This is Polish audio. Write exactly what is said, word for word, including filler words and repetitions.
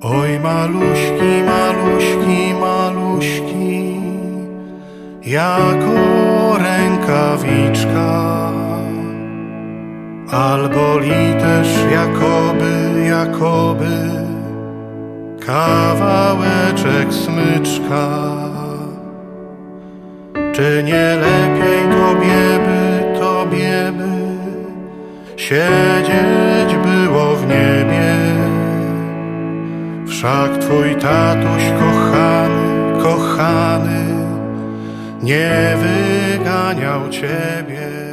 Oj maluśki, maluśki, maluśki, jako rękawiczka, albo li też jakoby, jakoby kawałeczek smyczka. Czy nie lepiej tobie by, tobie by siedzieć było w niebie? Wszak twój tatuś kochany, kochany nie wyganiał ciebie.